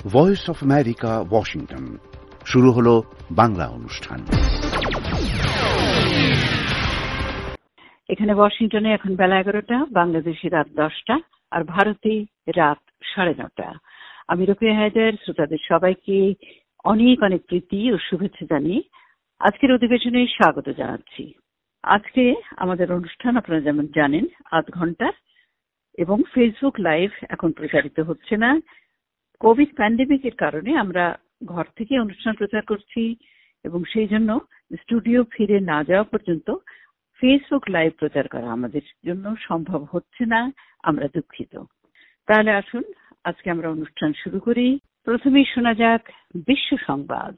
Voice of America, Washington. শুরু হলো বাংলা অনুষ্ঠান। এখানে ওয়াশিংটনে এখন বেলা 11টা, বাংলাদেশে রাত 10টা, আর ভারতে রাত 9:30। আমি রোকেয়া হায়দার শ্রোতাদের সবাইকে অনেক অনেক প্রীতি ও শুভেচ্ছা জানিয়ে আজকের অধিবেশনে স্বাগত জানাচ্ছি। আজকে আমাদের অনুষ্ঠান আপনারা যেমন জানেন 8 ঘন্টার, এবং ফেসবুক লাইভ এখন প্রচারিত হচ্ছে না। কোভিড প্যান্ডেমিকের কারণে আমরা ঘর থেকে অনুষ্ঠান প্রচার করছি, এবং সেই জন্য স্টুডিও ফিরে না যাওয়া পর্যন্ত ফেসবুক লাইভ প্রচার করা আমাদের জন্য সম্ভব হচ্ছে না। আমরা দুঃখিত। তাহলে আসুন আজকে আমরা অনুষ্ঠান শুরু করি। প্রথমেই শোনা যাক বিশ্ব সংবাদ।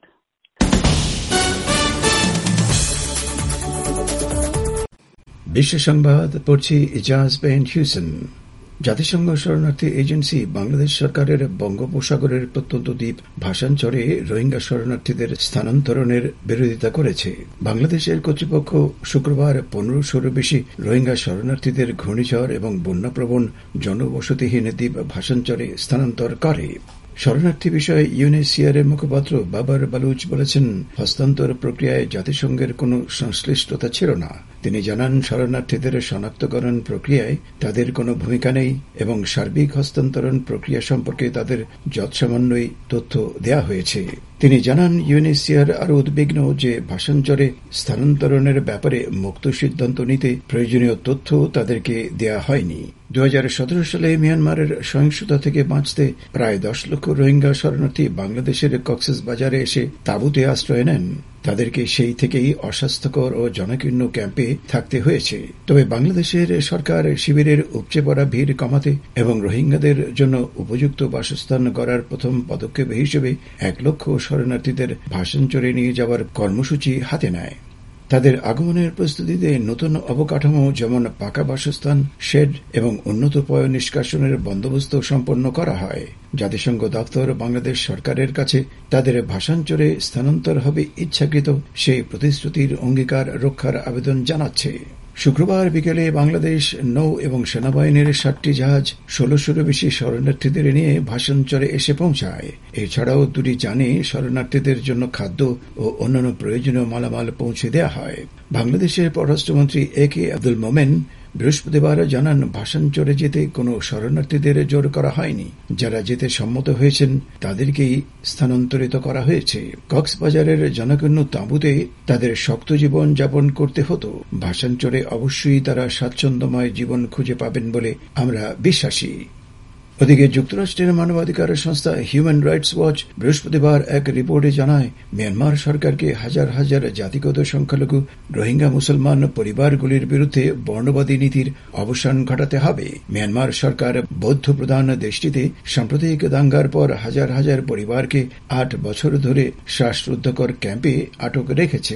বিশ্ব সংবাদ পড়ছি ইজাজ বেন হিউসেন। জাতিসংঘ শরণার্থী এজেন্সি বাংলাদেশ সরকারের বঙ্গোপসাগরের প্রত্যন্ত দ্বীপ ভাসানচরে রোহিঙ্গা শরণার্থীদের স্থানান্তরণের বিরোধিতা করেছে। বাংলাদেশের কর্তৃপক্ষ শুক্রবার 1500-র বেশি রোহিঙ্গা শরণার্থীদের ঘূর্ণিঝড় এবং বন্যাপ্রবণ জনবসতিহীন দ্বীপ ভাসানচরে স্থানান্তর করে। শরণার্থী বিষয়ে ইউএনএইচসিআর এর মুখপাত্র বাবার বালুচ বলেছেন, হস্তান্তর প্রক্রিয়ায় জাতিসংঘের কোনো সংশ্লিষ্টতা ছিল না। তিনি জানান, শরণার্থীদের শনাক্তকরণ প্রক্রিয়ায় তাদের কোনো ভূমিকা নেই এবং সার্বিক হস্তান্তরণ প্রক্রিয়া সম্পর্কে তাদের যৎসামান্যই তথ্য দেয়া হয়েছে। তিনি জানান, ইউএনএইচসিআর আরও উদ্বিগ্ন যে ভাসানচরে স্থানান্তরণের ব্যাপারে মুক্ত সিদ্ধান্ত নিতে প্রয়োজনীয় তথ্য তাদেরকে দেয়া হয়নি। 2017 সালে মিয়ানমারের সহিংসতা থেকে বাঁচতে প্রায় 10 লক্ষ রোহিঙ্গা শরণার্থী বাংলাদেশের কক্সবাজারে এসে তাঁবুতে আশ্রয় নেন। তাদেরকে সেই থেকেই অস্বাস্থ্যকর ও জনাকীর্ণ ক্যাম্পে থাকতে হয়েছে। তবে বাংলাদেশের সরকার শিবিরের উপচে পড়া ভিড় কমাতে এবং রোহিঙ্গাদের জন্য উপযুক্ত বাসস্থান গড়ার প্রথম পদক্ষেপ হিসেবে 1 লক্ষ শরণার্থীদের ভাসানচরে নিয়ে যাওয়ার কর্মসূচি হাতে নেয়। তাদের আগমনের প্রস্তুতিতে নতুন অবকাঠামো যেমন পাকা বাসস্থান, শেড এবং উন্নত পয় নিষ্কাশনের বন্দোবস্ত সম্পন্ন করা হয়। জাতিসংঘ দপ্তর বাংলাদেশ সরকারের কাছে তাদের ভাসানচরে স্থানান্তর হবে ইচ্ছাকৃত সেই প্রতিশ্রুতির অঙ্গীকার রক্ষার আবেদন জানাচ্ছে। শুক্রবার বিকেলে বাংলাদেশ নৌ এবং সেনাবাহিনীর 7টি জাহাজ 1600-র বেশি শরণার্থীদের নিয়ে ভাসানচরে এসে পৌঁছায়। এছাড়াও 2টি যানে শরণার্থীদের জন্য খাদ্য ও অন্যান্য প্রয়োজনীয় মালামাল পৌঁছে দেওয়া হয়। বাংলাদেশের পররাষ্ট্রমন্ত্রী AK আব্দুল মোমেন বৃহস্পতিবার জানান, ভাসানচরে যেতে কোনো শরণার্থীদের জোর করা হয়নি। যারা যেতে সম্মত হয়েছেন তাদেরকেই স্থানান্তরিত করা হয়েছে। কক্সবাজারের জনাকীর্ণ তাঁবুতে তাদের শক্ত জীবন যাপন করতে হতো। ভাসানচরে অবশ্যই তারা স্বাচ্ছন্দ্যময় জীবন খুঁজে পাবেন বলে আমরা বিশ্বাসী। ওদিকে যুক্তরাষ্ট্রের মানবাধিকার সংস্থা হিউম্যান রাইটস ওয়াচ বৃহস্পতিবার এক রিপোর্টে জানায়, মিয়ানমার সরকারকে হাজার হাজার জাতিগত সংখ্যালঘু রোহিঙ্গা মুসলমান পরিবারগুলির বিরুদ্ধে বর্ণবাদী নীতির অবসান ঘটাতে হবে। মিয়ানমার সরকার বৌদ্ধ প্রধান দেশটিতে সাম্প্রতিক দাঙ্গার পর হাজার হাজার পরিবারকে 8 বছর ধরে শ্বাসরুদ্ধকর ক্যাম্পে আটক রেখেছে।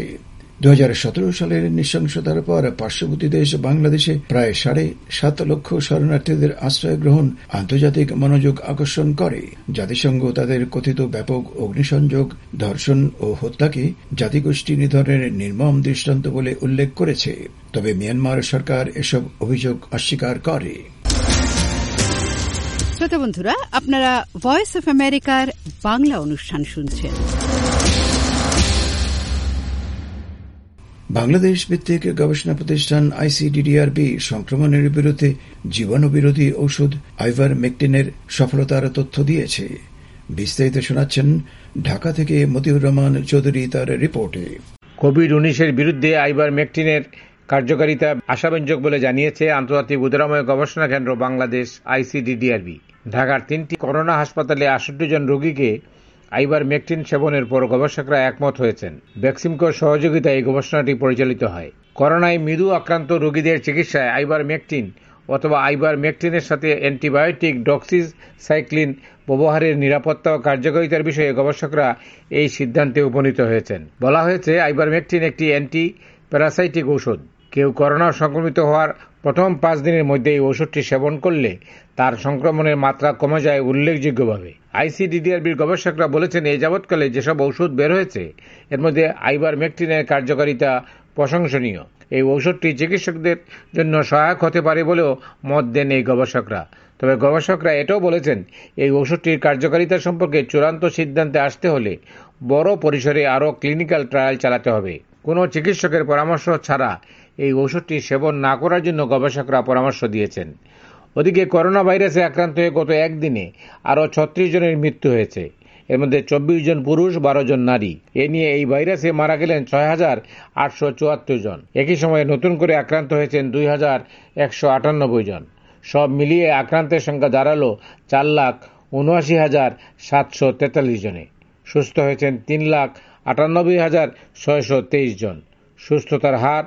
2017 সালের নৃশংসতার পর পার্শ্ববর্তী দেশ বাংলাদেশে প্রায় 7.5 লক্ষ শরণার্থীদের আশ্রয় গ্রহণ আন্তর্জাতিক মনোযোগ আকর্ষণ করে। জাতিসংঘ তাদের কথিত ব্যাপক অগ্নিসংযোগ, ধর্ষণ ও হত্যাকে জাতিগোষ্ঠী নিধনের নির্মম দৃষ্টান্ত বলে উল্লেখ করেছে। তবে মিয়ানমার সরকার এসব অভিযোগ অস্বীকার করে। শ্রোতা বন্ধুরা, আপনারা ভয়েস অফ আমেরিকার বাংলা অনুষ্ঠান শুনছেন। বাংলাদেশ ভিত্তিক গবেষণা প্রতিষ্ঠান ICDDRB সংক্রমণের বিরুদ্ধে জীবাণুবিরোধী ঔষধ আইভারমেকটিনের সফলতার তথ্য দিয়েছে। বিস্তারিত শোনাচ্ছেন ঢাকা থেকে মতিউর রহমান চৌধুরী তার রিপোর্টে। কোভিড-19 বিরুদ্ধে আইভারমেকটিনের কার্যকারিতা আশাব্যঞ্জক বলে জানিয়েছে আন্তর্জাতিক উদারময় গবেষণা কেন্দ্র বাংলাদেশ ICDDRB। ঢাকার 3টি করোনা হাসপাতালে 68 জন রোগীকে আইভারমেকটিন সেবনের পর গবেষকরা একমত হয়েছেন। বেক্সিমকোর সহযোগিতায় এই গবেষণাটি পরিচালিত হয়। করোনায় মৃদু আক্রান্ত রোগীদের চিকিৎসায় আইভারমেকটিন অথবা আইভারমেকটিনের সাথে অ্যান্টিবায়োটিক ডক্সিসাইক্লিন ব্যবহারের নিরাপত্তা ও কার্যকারিতার বিষয়ে গবেষকরা এই সিদ্ধান্তে উপনীত হয়েছেন। বলা হয়েছে, আইভারমেকটিন একটি অ্যান্টি প্যারাসাইটিক ঔষধ। কেউ করোনা সংক্রমিত হওয়ার প্রথম 5 দিনের মধ্যে এই ওষুধটি সেবন করলে তার সংক্রমণের মাত্রা কমে যায় উল্লেখযোগ্যভাবে। ICDDRBর গবেষকরা বলেছেন, এই যাবৎকালে যেসব ঔষধ বের হয়েছে এর মধ্যে আইভারমেকটিনের কার্যকারিতা প্রশংসনীয়। এই ঔষধটি চিকিৎসকদের জন্য সহায়ক হতে পারে বলেও মত দেন এই গবেষকরা। তবে গবেষকরা এটাও বলেছেন, এই ঔষধটির কার্যকারিতা সম্পর্কে চূড়ান্ত সিদ্ধান্তে আসতে হলে বড় পরিসরে আরও ক্লিনিক্যাল ট্রায়াল চালাতে হবে। কোনো চিকিৎসকের পরামর্শ ছাড়া এই ঔষধটি সেবন না করার জন্য গবেষকরা পরামর্শ দিয়েছেন। ওদিকে করোনা ভাইরাসে আক্রান্ত হয়ে গত একদিনে আরও 36 জনের মৃত্যু হয়েছে। এর মধ্যে 24 জন পুরুষ, 12 জন নারী। এ নিয়ে এই ভাইরাসে মারা গেলেন 6,874 জন। একই সময়ে নতুন করে আক্রান্ত হয়েছেন 2,198 জন। সব মিলিয়ে আক্রান্তের সংখ্যা দাঁড়ালো 4,79,743 জনে। সুস্থ হয়েছেন 3,98,623 জন। সুস্থতার হার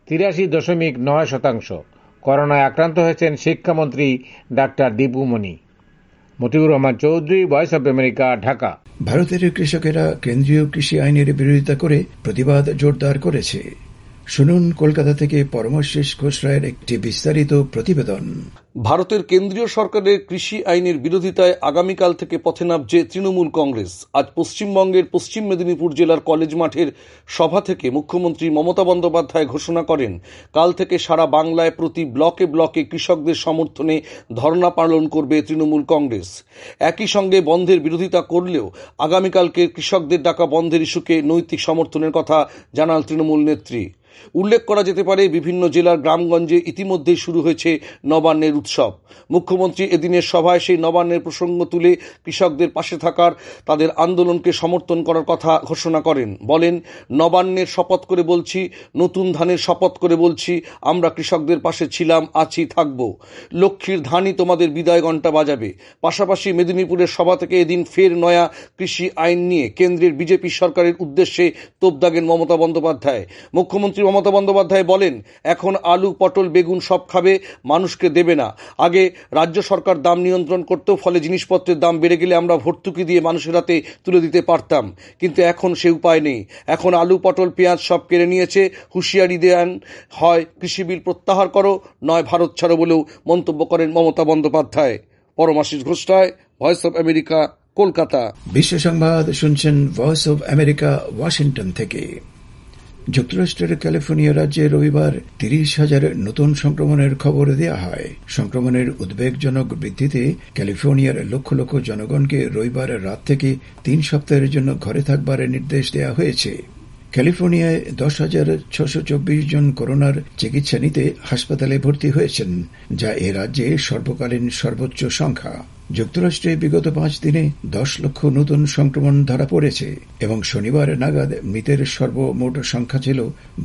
83.9%। করোনায় আক্রান্ত হয়েছেন শিক্ষামন্ত্রী doctor Dipu Moni. Motiur Rahman Chowdhury, voice of America, Dhaka. ভারতের কৃষকেরা কেন্দ্রীয় কৃষি আইনের বিরোধিতা করে প্রতিবাদ জোরদার করেছে। শুনুন কলকাতা থেকে পরমাশিস ঘোষ রায়ের একটি বিস্তারিত প্রতিবেদন। ভারতের কেন্দ্রীয় সরকারের কৃষি আইনের বিরোধিতায় আগামীকাল থেকে পথে নামছে তৃণমূল কংগ্রেস। আজ পশ্চিমবঙ্গের পশ্চিম মেদিনীপুর জেলার কলেজ মাঠের সভা থেকে মুখ্যমন্ত্রী মমতা বন্দ্যোপাধ্যায় ঘোষণা করেন, কাল থেকে সারা বাংলায় প্রতি ব্লকে ব্লকে কৃষকদের সমর্থনে ধর্ণা পালন করবে তৃণমূল কংগ্রেস। একই সঙ্গে বন্ধের বিরোধিতা করলেও আগামীকালকে কৃষকদের ডাকা বন্ধের ইস্যুকে নৈতিক সমর্থনের কথা জানান তৃণমূল নেত্রী। উল্লেখ করা যেতে পারে, বিভিন্ন জেলার গ্রামগঞ্জে ইতিমধ্যেই শুরু হয়েছে নবান্নের উৎসব। মুখ্যমন্ত্রী এদিনের সভায় সেই নবান্নের প্রসঙ্গ তুলে কৃষকদের পাশে থাকার, তাদের আন্দোলনকে সমর্থন করার কথা ঘোষণা করেন। বলেন, নবান্নের শপথ করে বলছি, নতুন ধানের শপথ করে বলছি, আমরা কৃষকদের পাশে ছিলাম, আছি, থাকব। লক্ষ্মীর ধানই তোমাদের বিদায় ঘণ্টা বাজাবে। পাশাপাশি মেদিনীপুরের সভা থেকে এদিন ফের নয়া কৃষি আইন নিয়ে কেন্দ্রের বিজেপি সরকারের উদ্দেশ্যে তোপ দাগেন মমতা বন্দ্যোপাধ্যায়। মুখ্যমন্ত্রী মমতা বন্দ্যোপাধ্যায় বলেন, এখন আলু, পটল, বেগুন সব খাবে, মানুষকে দেবে না। আগে রাজ্য সরকার দাম নিয়ন্ত্রণ করত, ফলে জিনিসপত্রের দাম বেড়ে গেলে আমরা ভর্তুকি দিয়ে মানুষের হাতে তুলে দিতে পারতাম, কিন্তু এখন সে উপায় নেই। এখন আলু, পটল, পেঁয়াজ সব কেড়ে নিয়েছে। হুঁশিয়ারি দেন, হয় কৃষি বিল প্রত্যাহার করো, নয় ভারত ছাড়ো বলেও মন্তব্য করেন Mamata Bandyopadhyay. Paramashish Ghosh Roy, voice of America, Kolkata. বিশ্ব সংবাদ শুনছেন ভয়েস অব আমেরিকা, ওয়াশিংটন থেকে। যুক্তরাষ্ট্রের ক্যালিফোর্নিয়া রাজ্যে রবিবার 30,000 নতুন সংক্রমণের খবর দেওয়া হয়। সংক্রমণের উদ্বেগজনক বৃদ্ধিতে ক্যালিফোর্নিয়ার লক্ষ লক্ষ জনগণকে রবিবার রাত থেকে 3 সপ্তাহের জন্য ঘরে থাকবার নির্দেশ দেওয়া হয়েছে। ক্যালিফোর্নিয়ায় 10,624 জন করোনার চিকিৎসা নিতে হাসপাতালে ভর্তি হয়েছেন, যা এ রাজ্যে সর্বকালীন সর্বোচ্চ সংখ্যা। যুক্তরাষ্ট্রে বিগত 5 দিনে 10 লক্ষ নতুন সংক্রমণ ধরা পড়েছে এবং শনিবার নাগাদ মৃতের সর্বমোট সংখ্যা ছিল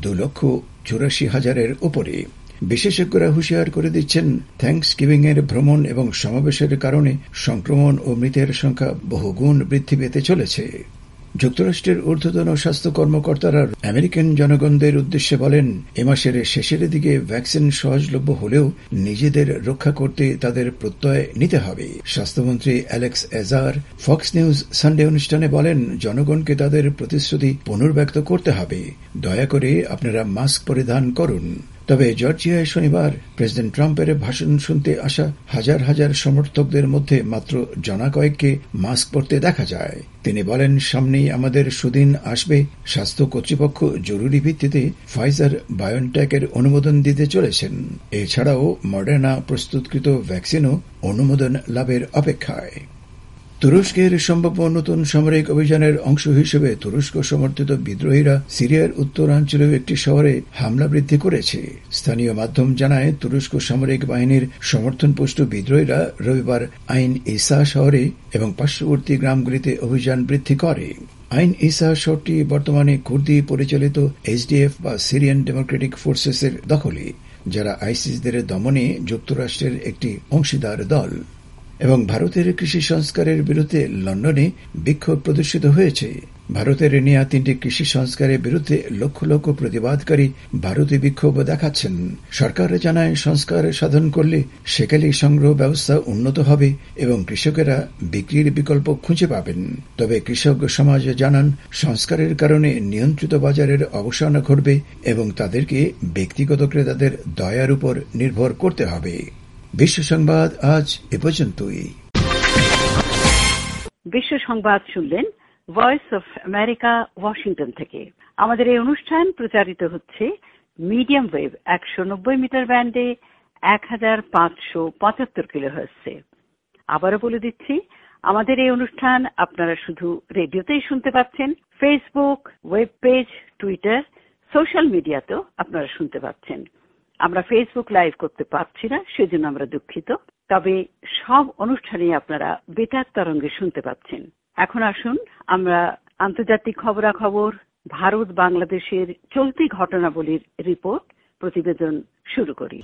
2,84,000-এর উপরে। বিশেষজ্ঞরা হুঁশিয়ার করে দিচ্ছেন, থ্যাঙ্কসগিভিং এর ভ্রমণ এবং সমাবেশের কারণে সংক্রমণ ও মৃতের সংখ্যা বহুগুণ বৃদ্ধি পেতে চলেছে। যুক্তরাষ্ট্রের ঊর্ধ্বতন স্বাস্থ্য কর্মকর্তারা আমেরিকান জনগণদের উদ্দেশ্যে বলেন, এ মাসের শেষের দিকে ভ্যাকসিন সহজলভ্য হলেও নিজেদের রক্ষা করতে তাদের প্রত্যয় নিতে হবে। স্বাস্থ্যমন্ত্রী Alex Azar Fox News Sunday অনুষ্ঠানে বলেন, জনগণকে তাদের প্রতিশ্রুতি পুনর্ব্যক্ত করতে হবে। দয়া করে আপনারা মাস্ক পরিধান করুন। তবে জর্জিয়ায় শনিবার প্রেসিডেন্ট ট্রাম্পের ভাষণ শুনতে আসা হাজার হাজার সমর্থকদের মধ্যে মাত্র জনা কয়েককে মাস্ক পরতে দেখা যায়। তিনি বলেন, সামনেই আমাদের সুদিন আসবে। স্বাস্থ্য কর্তৃপক্ষ জরুরি ভিত্তিতে ফাইজার বায়োনটেকের অনুমোদন দিতে চলেছেন। এছাড়াও মডার্না প্রস্তুতকৃত ভ্যাকসিনও অনুমোদন লাভের অপেক্ষায়। তুরস্কের সম্ভাব্য নতুন সামরিক অভিযানের অংশ হিসেবে তুরস্ক সমর্থিত বিদ্রোহীরা সিরিয়ার উত্তরাঞ্চলীয় একটি শহরে হামলা বৃদ্ধি করেছে। স্থানীয় মাধ্যম জানায়, তুরস্ক সামরিক বাহিনীর সমর্থনপুষ্ট বিদ্রোহীরা রবিবার আইন ইসা শহরে এবং পার্শ্ববর্তী গ্রামগুলিতে অভিযান বৃদ্ধি করে। আইন ইসা শহরটি বর্তমানে কুর্দি পরিচালিত এসডিএফ বা সিরিয়ান ডেমোক্রেটিক ফোর্সেসের দখলে, যারা আইসিসদের দমনে যুক্তরাষ্ট্রের একটি অংশীদার দল। এবং ভারতের কৃষি সংস্কারের বিরুদ্ধে লন্ডনে বিক্ষোভ প্রদর্শিত হয়েছে। ভারতের নেয়া 3টি কৃষি সংস্কারের বিরুদ্ধে লক্ষ লক্ষ প্রতিবাদকারী ভারতে বিক্ষোভ দেখাচ্ছেন। সরকার জানায়, সংস্কার সাধন করলে সেকালি সংগ্রহ ব্যবস্থা উন্নত হবে এবং কৃষকেরা বিক্রির বিকল্প খুঁজে পাবেন। তবে কৃষক সমাজ জানান, সংস্কারের কারণে নিয়ন্ত্রিত বাজারের অবসান ঘটবে এবং তাদেরকে ব্যক্তিগত ক্রেতাদের দয়ার উপর নির্ভর করতে হবে। বিশ্ব সংবাদ আজ এ পর্যন্তই। বিশ্ব সংবাদ শুনলেন ভয়েস অফ আমেরিকা, ওয়াশিংটন থেকে। আমাদের এই অনুষ্ঠান প্রচারিত হচ্ছে মিডিয়াম ওয়েভ 190 মিটার ব্যান্ডে 1575 কিলোহার্টজে। আবারও বলে দিচ্ছি, আমাদের এই অনুষ্ঠান আপনারা শুধু রেডিওতেই শুনতে পাচ্ছেন, Facebook, web page, Twitter, social মিডিয়াতেও আপনারা শুনতে পাচ্ছেন। আমরা ফেসবুক লাইভ করতে পারছি না, সেজন্য আমরা দুঃখিত। তবে সব অনুষ্ঠানেই আপনারা বেতার তরঙ্গে শুনতে পাচ্ছেন। এখন আসুন আমরা আন্তর্জাতিক খবরাখবর, ভারত বাংলাদেশের চলতি ঘটনাবলীর রিপোর্ট, প্রতিবেদন শুরু করি।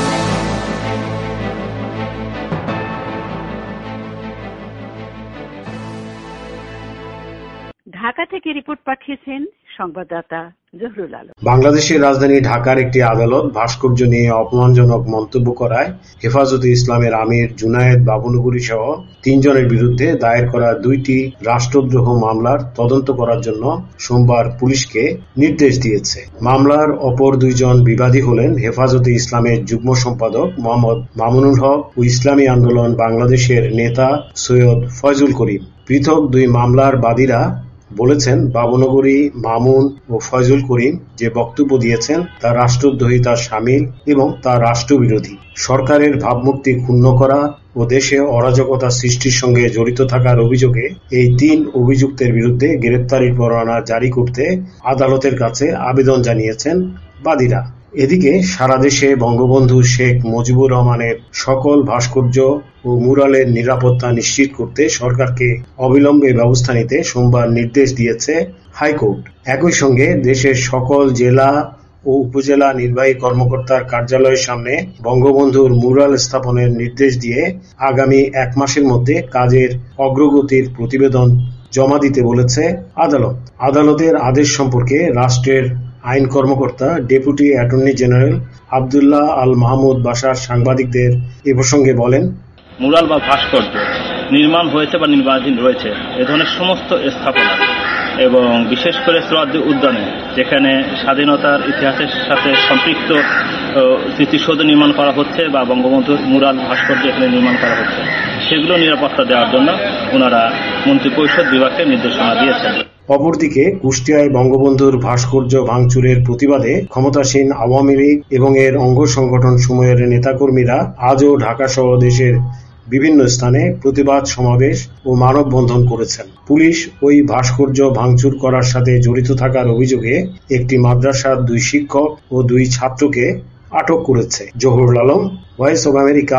ঢাকা থেকে রিপোর্ট পাঠিয়েছেন সংবাদদাতা জহুরুল আলম। বাংলাদেশের রাজধানী ঢাকার একটি আদালত ভাস্কর্য নিয়ে অপমানজনক মন্তব্য করায় হেফাজতে ইসলামের আমির জুনায়েদ বাবুনগরী সহ 3 জনের বিরুদ্ধে দায়ের করা 2টি রাষ্ট্রদ্রোহ মামলার তদন্ত করার জন্য সোমবার পুলিশকে নির্দেশ দিয়েছে। মামলার অপর 2 জন বিবাদী হলেন হেফাজতে ইসলামের যুগ্ম সম্পাদক মোহাম্মদ মামুনুল হক ও ইসলামী আন্দোলন বাংলাদেশের নেতা সৈয়দ ফয়জুল করিম। পৃথক 2 মামলার বাদীরা বলেছেন, বাবুনগরী, মামুন ও ফয়জুল করিম যে বক্তব্য দিয়েছেন তা রাষ্ট্রদ্রোহিতার শামিল এবং তা রাষ্ট্রবিরোধী। সরকারের ভাবমূর্তি ক্ষুণ্ণ করা ও দেশে অরাজকতা সৃষ্টির সঙ্গে জড়িত থাকার অভিযোগে এই 3 অভিযুক্তের বিরুদ্ধে গ্রেপ্তারির পরোয়ানা জারি করতে আদালতের কাছে আবেদন জানিয়েছেন বাদীরা। এদিকে সারা দেশে বঙ্গবন্ধু শেখ মুজিবুর রহমানের সকল ভাস্কর্য ও মুরালের নিরাপত্তা নিশ্চিত করতে সরকারকে অবিলম্বে ব্যবস্থা নিতে সোমবার নির্দেশ দিয়েছে হাইকোর্ট। একই সঙ্গে দেশের সকল জেলা ও উপজেলা নির্বাহী কর্মকর্তার কার্যালয়ের সামনে বঙ্গবন্ধুর মুরাল স্থাপনের নির্দেশ দিয়ে আগামী 1 মাসের মধ্যে কাজের অগ্রগতির প্রতিবেদন জমা দিতে বলেছে আদালত। আদালতের আদেশ সম্পর্কে রাষ্ট্রের আইন কর্মকর্তা deputy attorney general Abdullah Al Mahmud Bashar সাংবাদিকদের এ প্রসঙ্গে বলেন, মুরাল বা ভাস্কর্য নির্মাণ হয়েছে বা নির্মাণাধীন রয়েছে এ ধরনের সমস্ত স্থাপনা এবং বিশেষ করে সোহরাওয়ার্দী উদ্যানে যেখানে স্বাধীনতার ইতিহাসের সাথে সম্পৃক্ত স্মৃতিসৌধ নির্মাণ করা হচ্ছে বা বঙ্গবন্ধুর মুরাল ভাস্কর্য এখানে নির্মাণ করা হচ্ছে, সেগুলো নিরাপত্তা দেওয়ার জন্য ওনারা মন্ত্রিপরিষদ বিভাগকে নির্দেশনা দিয়েছেন। অপরদিকে কুষ্টিয়ায় বঙ্গবন্ধুর ভাস্কর্য ভাঙচুরের প্রতিবাদে ক্ষমতাসীন আওয়ামী লীগ এবং এর অঙ্গ সংগঠন সমূহের নেতাকর্মীরা আজও ঢাকা সহ দেশের বিভিন্ন স্থানে প্রতিবাদ সমাবেশ ও মানববন্ধন করেছেন। পুলিশ ওই ভাস্কর্য ভাঙচুর করার সাথে জড়িত থাকার অভিযোগে একটি মাদ্রাসার 2 শিক্ষক ও 2 ছাত্রকে আটক করেছে। Zahurul Alam, voice of America,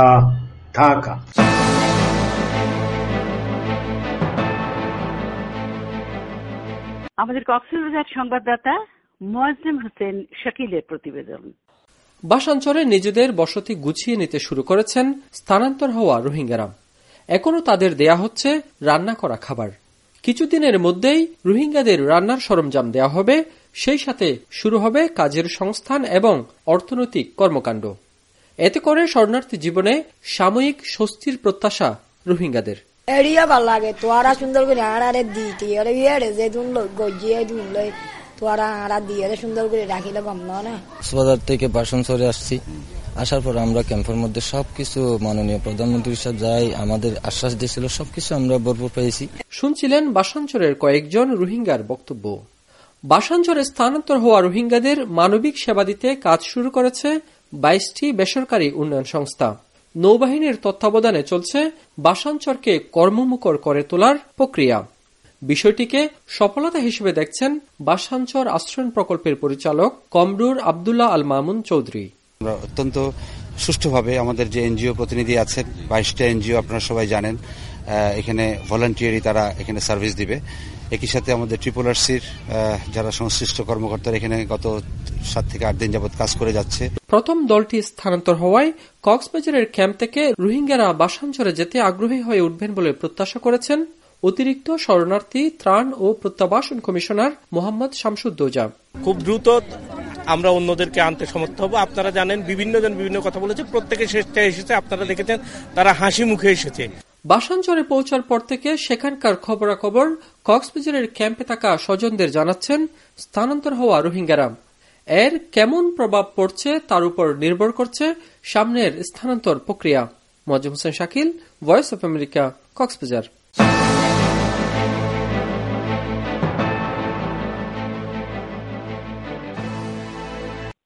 Dhaka. আমাদের কক্সবাজার সংবাদদাতা মোয়াজ্জেম হোসেন শাকিলের প্রতিবেদন। বাসাঞ্চলে নিজেদের বসতি গুছিয়ে নিতে শুরু করেছেন স্থানান্তর হওয়া রোহিঙ্গারা। এখনও তাদের দেয়া হচ্ছে রান্না করা খাবার। কিছুদিনের মধ্যেই রোহিঙ্গাদের রান্নার সরঞ্জাম দেওয়া হবে, সেই সাথে শুরু হবে কাজের সংস্থান এবং অর্থনৈতিক কর্মকাণ্ড। এতে করে শরণার্থী জীবনে সাময়িক স্বস্তির প্রত্যাশা রোহিঙ্গাদের। এরিয়া ভাল লাগে তোরা সুন্দর করে আড়ারে দিতে যে গজিয়ে দুনলে তোরা আড়া দিয়ে সুন্দর করে রাখিলে কমলো না। কক্সবাজার থেকে বাসাঞ্চলে আসছি, আসার পর আমরা ক্যাম্পের মধ্যে সবকিছু মাননীয় প্রধানমন্ত্রী সাহেব যাই আমাদের আশ্বাস দিয়েছিল, সবকিছু আমরা ভরপুর পেয়েছি। শুনছিলেন বাসাঞ্চলের কয়েকজন রোহিঙ্গার বক্তব্য। বাসাঞ্চলে স্থানান্তর হওয়া রোহিঙ্গাদের মানবিক সেবা দিতে কাজ শুরু করেছে 22টি বেসরকারি উন্নয়ন সংস্থা। নৌবাহিনীর তত্ত্বাবধানে চলছে বাসাঞ্চরকে কর্মমুখর করে তোলার প্রক্রিয়া। বিষয়টিকে সফলতা হিসেবে দেখছেন বাসাঞ্চর আশ্রয়ণ প্রকল্পের পরিচালক কমরুর আব্দুল্লাহ আল মামুন চৌধুরী। আমরা অত্যন্ত সুষ্ঠুভাবে আমাদের যে এনজিও প্রতিনিধি আছেন, 22টা এনজিও আপনারা সবাই জানেন, এখানে ভলান্টিয়ারি তারা এখানে সার্ভিস দিবে। একই সাথে আমাদের RRRCর যারা সংশ্লিষ্ট কর্মকর্তারা এখানে গত 7 থেকে 8 দিন যাবৎ কাজ করে যাচ্ছে। প্রথম দলটি স্থানান্তর হওয়ায় কক্সবাজারের ক্যাম্প থেকে রোহিঙ্গারা বাসাঞ্চরে যেতে আগ্রহী হয়ে উঠবেন বলে প্রত্যাশা করেছেন অতিরিক্ত শরণার্থী ত্রাণ ও প্রত্যাবাসন কমিশনার মোহাম্মদ শামসুদ্দৌজা। খুব দ্রুত আমরা অন্যদেরকে আনতে সমর্থ হব। আপনারা জানেন বিভিন্ন জন বিভিন্ন কথা বলেছে, প্রত্যেকে স্বেচ্ছায় এসেছে, আপনারা দেখেছেন তারা হাসি মুখে এসেছে। বাসাঞ্চরে পৌঁছার পর থেকে সেখানকার খবরাখবর কক্সবাজারের ক্যাম্পে থাকা স্বজনদের জানাচ্ছেন স্থানান্তর হওয়া রোহিঙ্গারা। এর কেমন প্রভাব পড়ছে তার উপর নির্ভর করছে সামনের স্থানান্তর প্রক্রিয়া। Moazzem Hossain Shakil, voice of America, Cox's Bazar.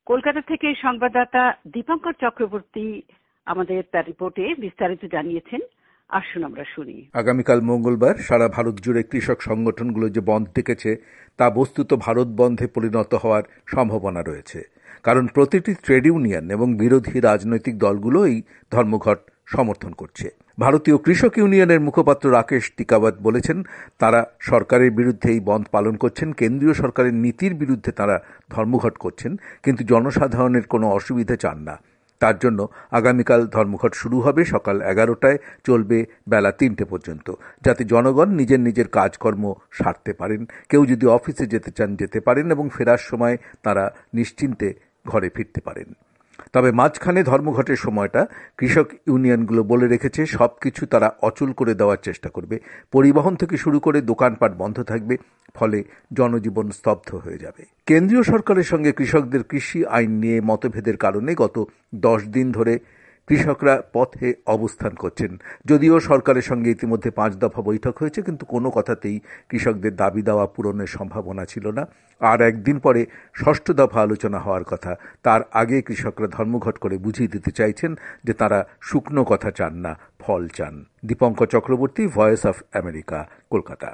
Kolkata থেকে সংবাদদাতা দীপঙ্কর চক্রবর্তী আমাদের তার রিপোর্টে বিস্তারিত জানিয়েছেন। আসুন আমরা শুনি। আগামীকাল মঙ্গলবার সারা ভারত জুড়ে কৃষক সংগঠনগুলো যে বন্ধ ডেকেছে তা বস্তুত ভারত বন্ধে পরিণত হওয়ার সম্ভাবনা রয়েছে, কারণ প্রতিটি ট্রেড ইউনিয়ন এবং বিরোধী রাজনৈতিক দলগুলো এই ধর্মঘট সমর্থন করছে। ভারতীয় কৃষক ইউনিয়নের মুখপাত্র রাকেশ টিকাওয়াত বলেছেন, তারা সরকারের বিরুদ্ধে এই বন্ধ পালন করছেন, কেন্দ্রীয় সরকারের নীতির বিরুদ্ধে তারা ধর্মঘট করছেন, কিন্তু জনসাধারণের কোনো অসুবিধা চান না। তার জন্য আগামীকাল ধর্মঘট শুরু হবে সকাল 11টায়, চলবে বেলা 3টে পর্যন্ত, যাতে জনগণ নিজের নিজের কাজকর্ম সারতে পারেন। কেউ যদি অফিসে যেতে চান যেতে পারেন এবং ফেরার সময় তারা নিশ্চিন্তে ঘরে ফিরতে পারেন। তবে মাঝখানে ধর্মঘটের সময়টা কৃষক ইউনিয়নগুলো বলে রেখেছে সবকিছু তারা অচল করে দেওয়ার চেষ্টা করবে। পরিবহন থেকে শুরু করে দোকানপাট বন্ধ থাকবে, ফলে জনজীবন স্তব্ধ হয়ে যাবে। কেন্দ্রীয় সরকারের সঙ্গে কৃষকদের কৃষি আইন নিয়ে মতভেদের কারণে গত 10 দিন ধরে কৃষকরা পথে অবস্থান করছেন। যদিও সরকারের সঙ্গে ইতিমধ্যে 5 দফা বৈঠক হয়েছে, কিন্তু কোনো কথাতেই কৃষকদের দাবি দাওয়া পূরণের সম্ভাবনা ছিল না। আর একদিন পরে 6ষ্ঠ দফা আলোচনা হওয়ার কথা। তার আগে কৃষকরা ধর্মঘট করে বুঝিয়ে দিতে চাইছেন যে তারা শুকনো কথা চান না, ফল চান। Dipankar Chakraborty, voice of America, Kolkata.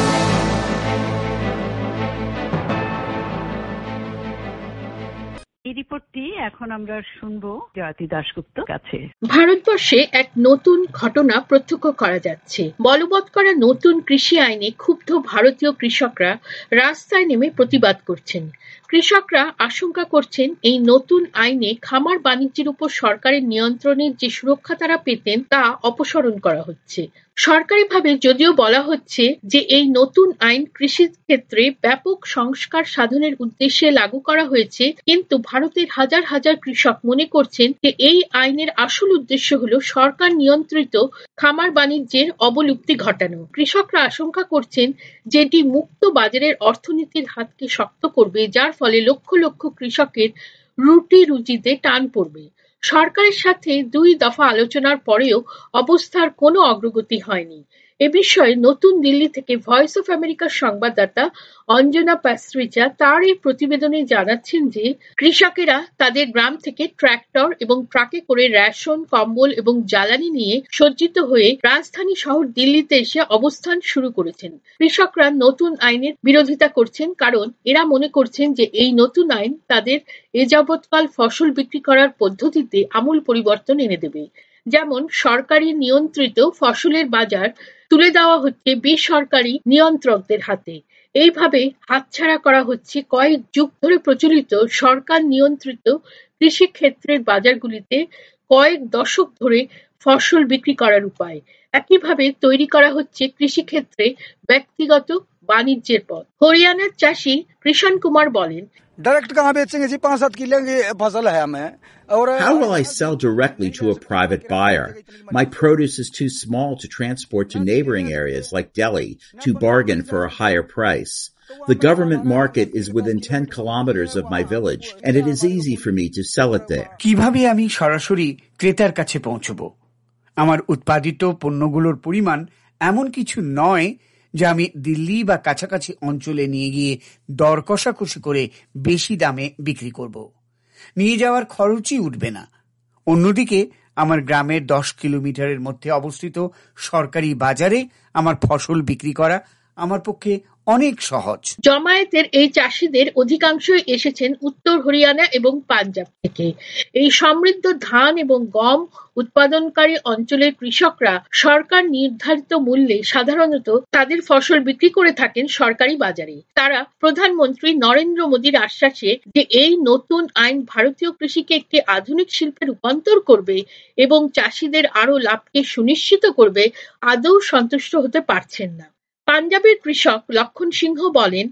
এই রিপোর্টটি এখন আমরা শুনবো জয়তী দাশগুপ্তর কাছে। ভারতবর্ষে এক নতুন ঘটনা প্রত্যক্ষ করা যাচ্ছে। বলবৎ করা নতুন কৃষি আইনে ক্ষুব্ধ ভারতীয় কৃষকরা রাস্তায় নেমে প্রতিবাদ করছেন। কৃষকরা আশঙ্কা করছেন এই নতুন আইনে খামার বাণিজ্যের উপর সরকারের নিয়ন্ত্রণের যে সুরক্ষা তারা পেতেন তা অপসারণ করা হচ্ছে। সরকারিভাবে যদিও বলা হচ্ছে যে এই নতুন আইন কৃষি ক্ষেত্রে ব্যাপক সংস্কার সাধনের উদ্দেশ্যে লাগু করা হয়েছে, কিন্তু ভারতের হাজার হাজার কৃষক মনে করছেন যে এই আইনের আসল উদ্দেশ্য হলো সরকার নিয়ন্ত্রিত খামার বাণিজ্যের অবলুপ্তি ঘটানো। কৃষকরা আশঙ্কা করছেন যে এটি মুক্ত বাজারের অর্থনীতির হাতকে শক্ত করবে, যার ফলে লক্ষ লক্ষ কৃষকের রুটি রুজিতে টান পড়বে। সরকারের সাথে 2 দফা আলোচনার পরেও অবস্থার কোনো অগ্রগতি হয়নি। এ বিষয়ে নতুন দিল্লি থেকে ভয়েস অফ আমেরিকার সংবাদদাতা অঞ্জনা পাস্রিচা তার এই প্রতিবেদনে জানাচ্ছেন যে কৃষকেরা তাদের গ্রাম থেকে ট্রাক্টর এবং ট্রাকে করে রেশন, কম্বল এবং জ্বালানি নিয়ে সজ্জিত হয়ে রাজধানী শহর দিল্লিতে এসে অবস্থান শুরু করেছেন। কৃষকরা নতুন আইনের বিরোধিতা করছেন, কারণ এরা মনে করছেন যে এই নতুন আইন তাদের এ যাবৎকাল ফসল বিক্রি করার পদ্ধতিতে আমূল পরিবর্তন এনে দেবে। যেমন সরকারি নিয়ন্ত্রিত ফসলের বাজার তুলে দেওয়া হচ্ছে বেসরকারি নিয়ন্ত্রকদের হাতে। এইভাবে হাতছাড়া করা হচ্ছে কয়েক যুগ ধরে প্রচলিত সরকার নিয়ন্ত্রিত কৃষি ক্ষেত্রের বাজারগুলিতে কয়েক দশক ধরে ফসল বিক্রি করার উপায়। একইভাবে তৈরি করা হচ্ছে কৃষি ক্ষেত্রে ব্যক্তিগত বাণিজ্যের পথ। হরিয়ানার চাষী কৃষণ কুমার বলেন, डायरेक्ट कहाँ बेचेंगे जी? 5-7 किलो की फसल है हमें। How will I sell directly to a private buyer? My produce is too small to transport to neighboring areas like Delhi to bargain for a higher price. The government market is within 10 kilometers of my village, and it is easy for me to sell it there. কিভাবে আমি সরাসরি ক্রেতার কাছে পৌঁছবো? আমার উৎপাদিত পণ্যগুলোর পরিমাণ এমন কিছু নয় যা আমি দিল্লি বা কাছাকাছি অঞ্চলে নিয়ে গিয়ে দর কষাকষি করে বেশি দামে বিক্রি করব। নিয়ে যাওয়ার খরচই উঠবে না। অন্যদিকে আমার গ্রামের 10 কিলোমিটারের মধ্যে অবস্থিত সরকারি বাজারে আমার ফসল বিক্রি করা আমার পক্ষে অনেক সহজ। জমায়েতের এই চাষিদের অধিকাংশই এসেছেন উত্তর হরিয়ানা এবং পাঞ্জাব থেকে। এই সমৃদ্ধ ধান এবং গম উৎপাদনকারী অঞ্চলের কৃষকরা সরকার নির্ধারিত মূল্যে সাধারণত তাদের ফসল বিক্রি করে থাকেন সরকারি বাজারে। তারা প্রধানমন্ত্রী নরেন্দ্র মোদীর আশ্বাসে যে এই নতুন আইন ভারতীয় কৃষিকে একটি আধুনিক শিল্পে রূপান্তর করবে এবং চাষিদের আরো লাভকে সুনিশ্চিত করবে, আদৌ সন্তুষ্ট হতে পারছেন না। পাঞ্জাবের কৃষক লক্ষণ সিংহ বলেন,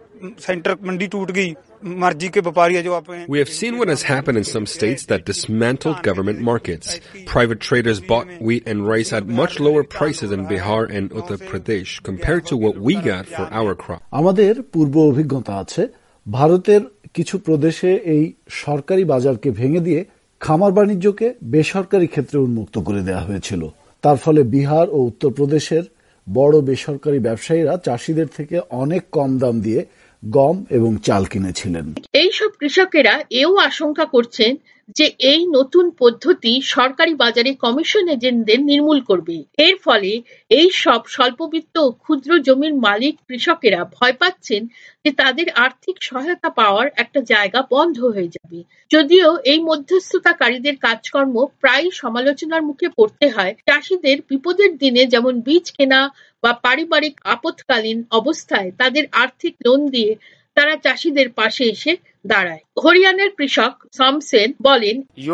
We have seen what has happened in some states that dismantled government markets. Private traders bought wheat and rice at much lower prices in Bihar and Uttar Pradesh compared to what we got for our crop. আমাদের পূর্ব অভিজ্ঞতা আছে, ভারতের কিছু প্রদেশে এই সরকারি বাজারকে ভেঙে দিয়ে খামার বাণিজ্যকে বেসরকারি ক্ষেত্রে উন্মুক্ত করে দেওয়া হয়েছিল। তার ফলে বিহার ও উত্তরপ্রদেশের বড় বেসরকারি ব্যবসায়ীরা চাষিদের থেকে অনেক কম দাম দিয়ে গম এবং চাল কিনেছিলেন। এইসব কৃষকেরা এও আশঙ্কা করছেন যে এই নতুন পদ্ধতি সরকারি বাজারে কমিশন এজেন্টদের নির্মূল করবে। এর ফলে এই সব স্বল্পবিত্ত ও ক্ষুদ্র জমির মালিক কৃষকেরা ভয় পাচ্ছেন যে তাদের আর্থিক সহায়তা পাওয়ার একটা জায়গা বন্ধ হয়ে যাবে। যদিও এই মধ্যস্থতাকারীদের কাজকর্ম প্রায় সমালোচনার মুখে পড়তে হয়, চাষিদের বিপদের দিনে যেমন বীজ কেনা বা পারিবারিক আপৎকালীন অবস্থায় তাদের আর্থিক লোন দিয়ে তারা চাষিদের পাশে এসে দাঁড়ায়। হরিয়ানার কৃষক সামসেন বলেন,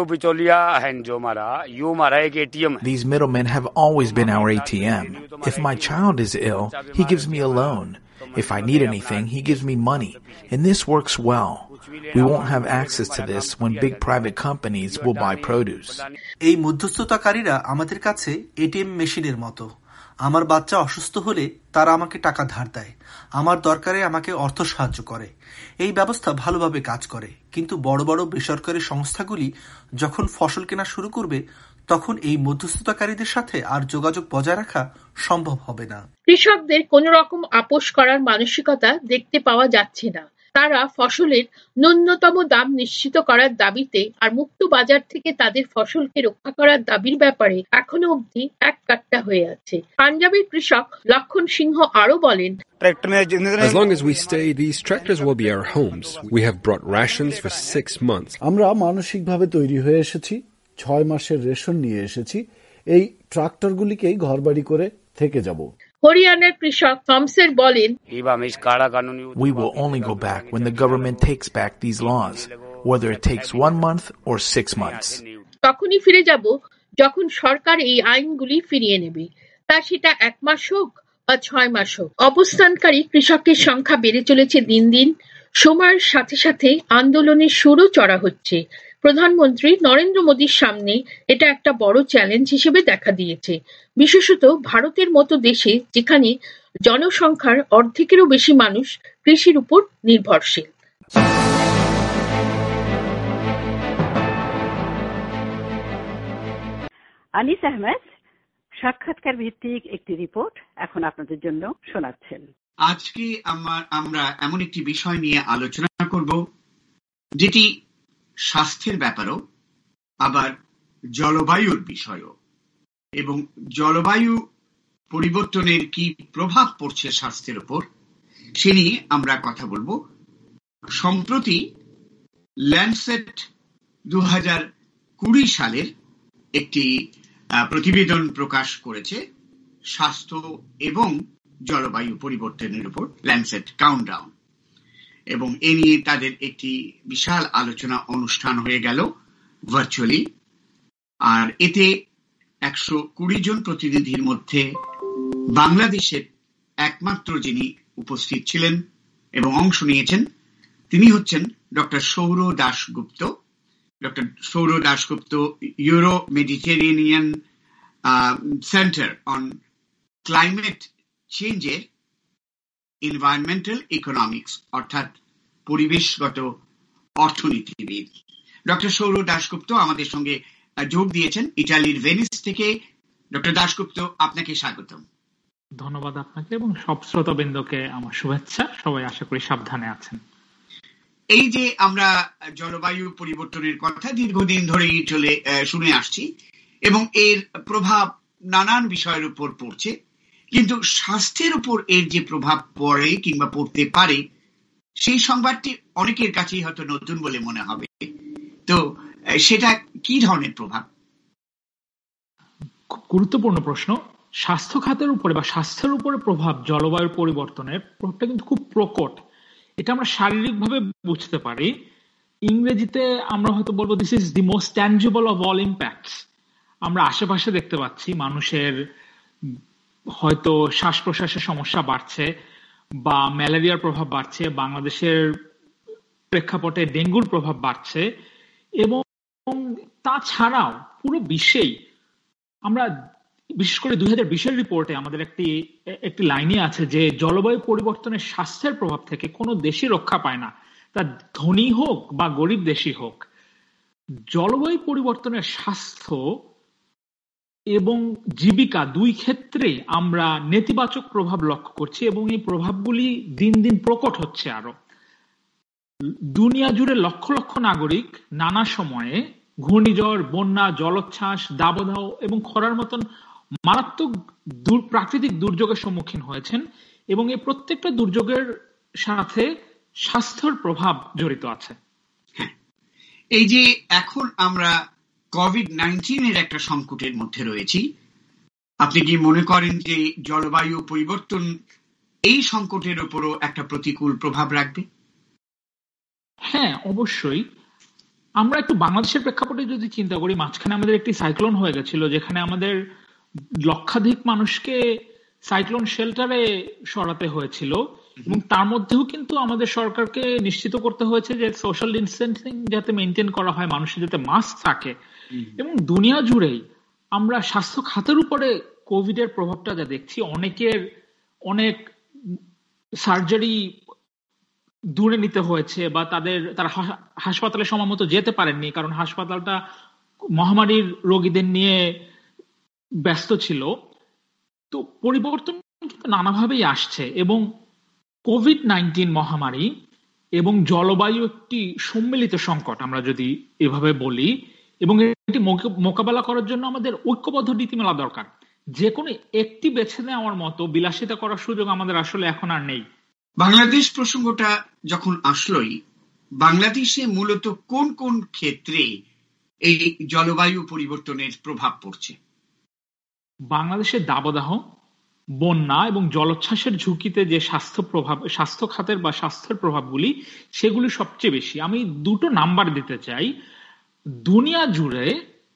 These middlemen have always been our ATM. If my child is ill, he gives me a loan. If I need anything, he gives me money. And this works well. We won't have access to this when big private companies will buy produce. এই মধ্যস্থতাকারীরা আমাদের কাছে ATM মেশিনের মতো। আমার বাচ্চা অসুস্থ হলে তারা আমাকে টাকা ধার দেয়, আমার দরকারে আমাকে অর্থ সাহায্য করে। এই ব্যবস্থা ভালোভাবে কাজ করে, কিন্তু বড় বড় বেসরকারি সংস্থাগুলি যখন ফসল কেনা শুরু করবে তখন এই মধ্যস্থতাকারীদের সাথে আর যোগাযোগ বজায় রাখা সম্ভব হবে না। কৃষকদের কোন রকম আপোষ করার মানসিকতা দেখতে পাওয়া যাচ্ছে না। তারা ফসলের ন্যূনতম দাম নিশ্চিত করার দাবিতে আর মুক্ত বাজার থেকে তাদের ফসলকে রক্ষা করার দাবির ব্যাপারে এখনো অবধি এককাট্টা হয়ে আছে। পাঞ্জাবের কৃষক লক্ষণ সিংহ আরো বলেন, As long as we stay, these tractors will be our homes. We have brought rations for 6 months. আমরা মানসিকভাবে তৈরি হয়ে এসেছি, 6 মাসের রেশন নিয়ে এসেছি, এই ট্রাক্টরগুলিকেই ঘরবাড়ি করে থেকে যাব। হরিয়ানার কৃষক থমসের বলেন, We will only go back when the government takes back these laws, whether it takes 1 month or 6 months. তখনই ফিরে যাব যখন সরকার এই আইনগুলি ফিরিয়ে নেবে, তা সেটা 1 মাস হোক বা 6 মাস হোক। অবস্থানকারী কৃষকের সংখ্যা বেড়ে চলেছে দিন দিন। সময়ের সাথে সাথে আন্দোলনের সুরও চড়া হচ্ছে। প্রধানমন্ত্রী নরেন্দ্র মোদীর সামনে এটা একটা বড় চ্যালেঞ্জ হিসেবে দেখা দিয়েছে, বিশেষত ভারতের মতো দেশে যেখানে জনসংখ্যার অর্ধেকেরও বেশি মানুষ কৃষির উপর নির্ভরশীল। আনিস আহমেদ সাক্ষাৎকার ভিত্তিক একটি রিপোর্ট এখন আপনাদের জন্য শোনাচ্ছেন। আজকে আমরা এমন একটি বিষয় নিয়ে আলোচনা করব যেটি স্বাস্থ্যের ব্যাপারও, আবার জলবায়ুর বিষয়ও, এবং জলবায়ু পরিবর্তনের কি প্রভাব পড়ছে স্বাস্থ্যের উপর সে নিয়ে আমরা কথা বলবো। সম্প্রতি ল্যান্ডসেট 2020 সালের একটি প্রতিবেদন প্রকাশ করেছে স্বাস্থ্য এবং জলবায়ু পরিবর্তনের উপর, ল্যান্ডসেট কাউন্টডাউন, এবং এ নিয়ে তাদের একটি বিশাল আলোচনা অনুষ্ঠান হয়ে গেল ভার্চুয়ালি। আর এতে 120 জন প্রতিনিধির মধ্যে বাংলাদেশের একমাত্র যিনি উপস্থিত ছিলেন এবং অংশ নিয়েছেন তিনি হচ্ছেন doctor Saura Dasgupta. Doctor Saura Dasgupta Euro Mediterranean centre on climate চেঞ্জের এনভায়রনমেন্টাল ইকোনমিক্স অর্থাৎ পরিবেশগত অর্থনীতিবিদ। ডক্টর সৌর দাশগুপ্ত আমাদের সঙ্গে যোগ দিয়েছেন ইটালির ভেনিস থেকে। ডক্টর দাশগুপ্ত, আপনাকে স্বাগতম। ধন্যবাদ আপনাকে এবং সব শ্রোতাবৃন্দকে আমার শুভেচ্ছা। সবাই আশা করি সাবধানে আছেন। এই যে আমরা জলবায়ু পরিবর্তনের কথা দীর্ঘদিন ধরেই শুনে আসছি এবং এর প্রভাব নানান বিষয়ের উপর পড়ছে, কিন্তু স্বাস্থ্যের উপর এর যে প্রভাব পড়ে কিংবা পড়তে পারে সেই সংবাদটি অনেকের কাছেই হয়তো নতুন বলে মনে হবে। তো সেটা কি ধরনের প্রভাব? খুব গুরুত্বপূর্ণ প্রশ্ন। স্বাস্থ্য খাতের উপরে বা স্বাস্থ্যের উপরে প্রভাব জলবায়ু পরিবর্তনের প্রভাবটা কিন্তু খুব প্রকট। এটা আমরা শারীরিকভাবে বুঝতে পারি। ইংরেজিতে আমরা হয়তো বলবো this is the most tangible of all impacts. আমরা আশেপাশে দেখতে পাচ্ছি মানুষের হয়তো শ্বাস প্রশ্বাসের সমস্যা বাড়ছে বা ম্যালেরিয়ার প্রভাব বাড়ছে, বাংলাদেশের প্রেক্ষাপটে ডেঙ্গুর প্রভাব বাড়ছে, এবং তাছাড়াও পুরো বিশ্বেই আমরা বিশেষ করে 2020 রিপোর্টে আমাদের একটি লাইনে আছে যে জলবায়ু পরিবর্তনের স্বাস্থ্যের প্রভাব থেকে কোনো দেশই রক্ষা পায় না, তা ধনী হোক বা গরিব দেশই হোক। জলবায়ু পরিবর্তনের স্বাস্থ্য এবং জীবিকা দুই ক্ষেত্রে আমরা নেতিবাচক প্রভাব লক্ষ্য করছি এবং এই প্রভাবগুলি দিন দিন প্রকট হচ্ছে আরো। দুনিয়া জুড়ে লক্ষ লক্ষ নাগরিক নানা সময়ে ঘূর্ণিঝড়, বন্যা, জলোচ্ছ্বাস, দাবদাহ এবং খরার মতন মারাত্মক প্রাকৃতিক দুর্যোগের সম্মুখীন হয়েছেন এবং এই প্রত্যেকটা দুর্যোগের সাথে স্বাস্থ্যের প্রভাব জড়িত আছে। হ্যাঁ, এই যে এখন আমরা কোভিড-19 একটা সংকটের মধ্যে রয়েছি, আপনি কি মনে করেন যে জলবায়ু পরিবর্তন এই সংকটের উপরও একটা প্রতিকূল প্রভাব রাখবে? হ্যাঁ, অবশ্যই। আমরা একটু বাংলাদেশের প্রেক্ষাপটে যদি চিন্তা করি, মাঝখানে আমাদের একটি সাইক্লোন হয়ে গেছিল যেখানে আমাদের লক্ষাধিক মানুষকে সাইক্লোন শেল্টারে সরাতে হয়েছিল এবং তার মধ্যেও কিন্তু আমাদের সরকারকে নিশ্চিত করতে হয়েছে যে সোশ্যাল ডিস্টেন্সিং যাতে মেনটেন করা হয়, মানুষের যাতে মাস্ক থাকে। এবং দুনিয়া জুড়েই আমরা স্বাস্থ্য খাতের উপরে কোভিড এর প্রভাবটা যা দেখছি, অনেক সার্জারি দূরে নিতে হয়েছে বা তারা হাসপাতালে সময় মতো যেতে পারেননি কারণ হাসপাতালটা মহামারীর রোগীদের নিয়ে ব্যস্ত ছিল। তো পরিবর্তন কিন্তু নানাভাবেই আসছে এবং কোভিড-19 মহামারী এবং জলবায়ু একটি সম্মিলিত সংকট আমরা যদি এভাবে বলি, এবং এটি মোকাবেলা করার জন্য আমাদের ঐক্যবদ্ধ নীতিমালা দরকার। যে কোনো একটি বেছে নেওয়ার মতো বিলাসিতা করার সুযোগ আমাদের আসলে এখন আর নেই। বাংলাদেশ প্রসঙ্গটা যখন আসলোই, বাংলাদেশে মূলত কোন কোন ক্ষেত্রে এই জলবায়ু পরিবর্তনের প্রভাব পড়ছে? বাংলাদেশের দাবদাহ, বন্যা এবং জলোচ্ছ্বাসের ঝুঁকিতে যে স্বাস্থ্য খাতের বা স্বাস্থ্যের প্রভাবগুলি, সেগুলি সবচেয়ে বেশি। আমি দুটো নাম্বার দিতে চাই। দুনিয়া জুড়ে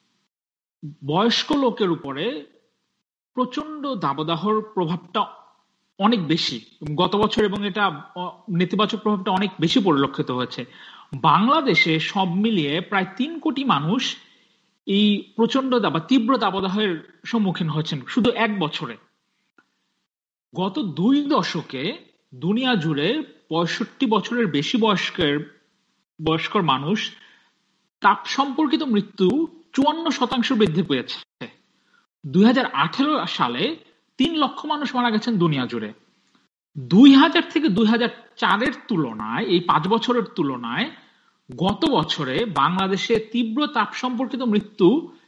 বয়স্ক লোকের উপরে প্রচন্ড দাবদাহর প্রভাবটা অনেক বেশি গত বছর এবং এটা নেতিবাচক প্রভাবটা অনেক বেশি পরিলক্ষিত হয়েছে। বাংলাদেশে সব মিলিয়ে প্রায় 3 কোটি মানুষ এই প্রচন্ড তীব্র দাবদাহের সম্মুখীন হয়েছেন শুধু 1 বছরে। গত 2 দশকে দুনিয়া জুড়ে 65 বছরের বেশি বয়স্কর মানুষ তাপ সম্পর্কিত মৃত্যু 54% বৃদ্ধি পেয়েছে। 2018 সালে 3 লক্ষ মানুষ মারা গেছেন দুনিয়া জুড়ে। 2000 থেকে 2004 তুলনায়, এই 5 বছরের তুলনায় গত বছরে বাংলাদেশে তীব্র তাপ সম্পর্কিত মৃত্যু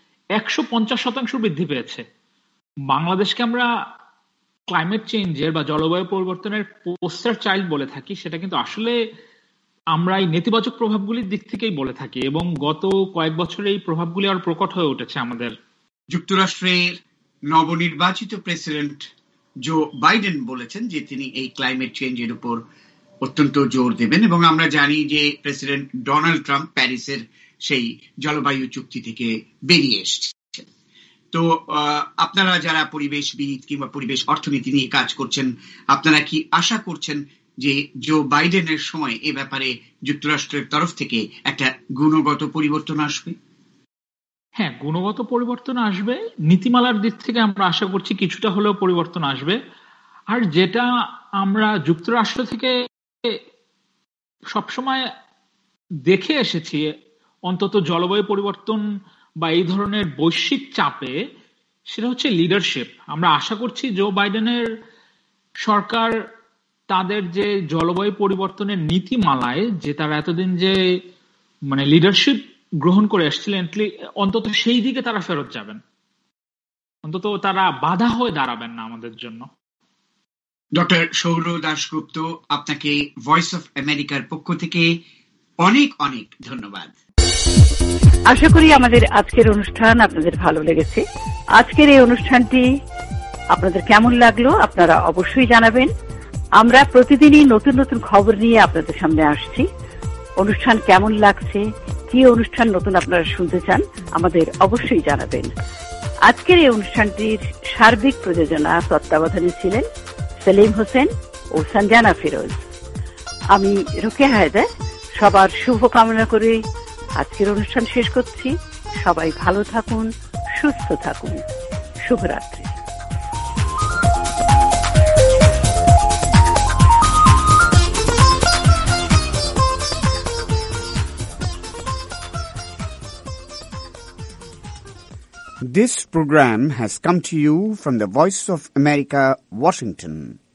150% বৃদ্ধি পেয়েছে। বাংলাদেশকে আমরা ক্লাইমেট চেঞ্জের বা জলবায়ু পরিবর্তনের পোস্টার চাইল্ড বলে থাকি, সেটা কিন্তু আসলে আমরা এই নেতিবাচক প্রভাবগুলির দিক থেকেই বলে থাকি এবং গত কয়েক বছরে এই প্রভাবগুলি আর প্রকট হয়ে উঠেছে আমাদের। যুক্তরাষ্ট্রের নবনির্বাচিত প্রেসিডেন্ট জো বাইডেন বলেছেন যে তিনি এই ক্লাইমেট চেঞ্জের উপর অত্যন্ত জোর দেবেন এবং আমরা জানি যে প্রেসিডেন্ট ডোনাল্ড ট্রাম্প প্যারিসের সেই জলবায়ু চুক্তি থেকে বেরিয়ে এসেছেন। তো আপনারা যারা পরিবেশবিদ কিংবা পরিবেশ অর্থনীতি নিয়ে কাজ করছেন, আপনারা কি আশা করছেন যে জো বাইডেনের সময় এ ব্যাপারে যুক্তরাষ্ট্রের তরফ থেকে একটা গুণগত পরিবর্তন আসবে? হ্যাঁ, গুণগত পরিবর্তন আসবে। নীতিমালার দিক থেকে আমরা আশা করছি কিছুটা হলেও পরিবর্তন আসবে। আর যেটা আমরা যুক্তরাষ্ট্র থেকে সবসময় দেখে এসেছি, অন্তত জলবায়ু পরিবর্তন বা এই ধরনের বৈশ্বিক চাপে, সেটা হচ্ছে লিডারশিপ। আমরা আশা করছি জো বাইডেনের সরকার তাদের যে জলবায়ু পরিবর্তনের নীতিমালায় যে তারা এতদিন যে লিডারশিপ গ্রহণ করে এসেছিলেন, অন্তত সেই দিকে তারা ফেরত যাবেন, অন্তত তারা বাধা হয়ে দাঁড়াবেন না আমাদের জন্য। ডক্টর সৌর দাশগুপ্ত, আপনাকে ভয়েস অফ আমেরিকার পক্ষ থেকে অনেক অনেক ধন্যবাদ। আশা করি আমাদের আজকের অনুষ্ঠান আপনাদের ভালো লেগেছে। আজকের এই অনুষ্ঠানটি আপনাদের কেমন লাগলো আপনারা অবশ্যই জানাবেন। আমরা প্রতিদিনই নতুন নতুন খবর নিয়ে আপনাদের সামনে আসছি। অনুষ্ঠান কেমন লাগছে, কি অনুষ্ঠান নতুন আপনারা শুনতে চান, আমাদের অবশ্যই জানাবেন। আজকের এই অনুষ্ঠানটির সার্বিক প্রযোজনা তত্ত্বাবধানে ছিলেন সেলিম হোসেন ও সঞ্জানা ফিরোজ। আমি রোকেয়া হায়দার সবার শুভ কামনা করে আজকের অনুষ্ঠান শেষ করছি। সবাই ভালো থাকুন, সুস্থ থাকুন। শুভরাত্রি। This program has come to you from the Voice of America, Washington.